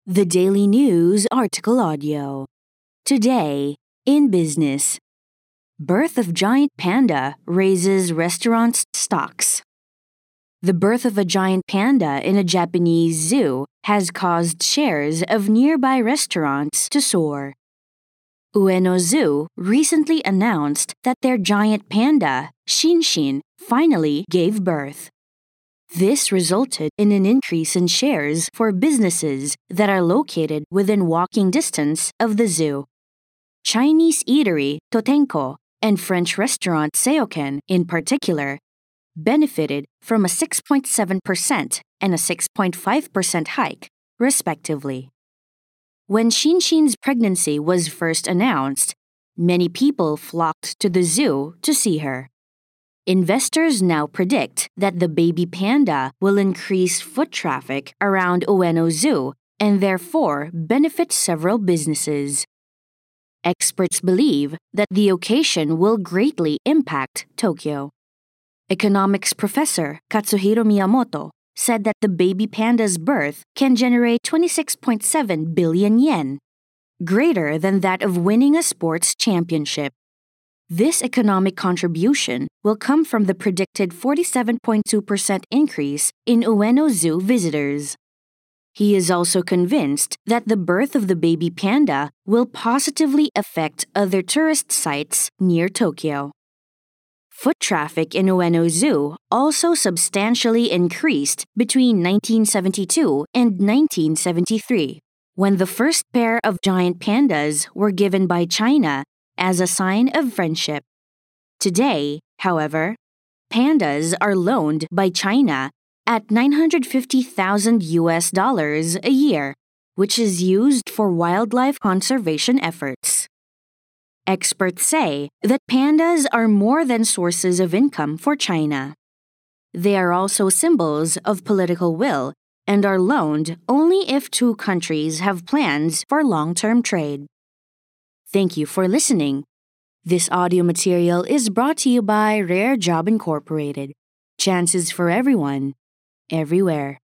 The Daily News article audio. Today, in business. Birth of giant panda raises restaurants' stocks. The birth of a giant panda in a Japanese zoo has caused shares of nearby restaurants to soar. Ueno Zoo recently announced that their giant panda, Shinshin, finally gave birth. This resulted in an increase in shares for businesses that are located within walking distance of the zoo. Chinese eatery Totenko and French restaurant Seoken, in particular, benefited from a 6.7% and a 6.5% hike, respectively. When Shinshin's pregnancy was first announced, many people flocked to the zoo to see her. Investors now predict that the baby panda will increase foot traffic around Ueno Zoo and therefore benefit several businesses. Experts believe that the occasion will greatly impact Tokyo. Economics professor Katsuhiro Miyamoto said that the baby panda's birth can generate 26.7 billion yen, greater than that of winning a sports championship. This economic contribution will come from the predicted 47.2% increase in Ueno Zoo visitors. He is also convinced that the birth of the baby panda will positively affect other tourist sites near Tokyo. Foot traffic in Ueno Zoo also substantially increased between 1972 and 1973, when the first pair of giant pandas were given by China as a sign of friendship. Today, however, pandas are loaned by China at $950,000 a year, which is used for wildlife conservation efforts. Experts say that pandas are more than sources of income for China. They are also symbols of political will and are loaned only if two countries have plans for long-term trade. Thank you for listening. This audio material is brought to you by Rare Job Incorporated. Chances for everyone, everywhere.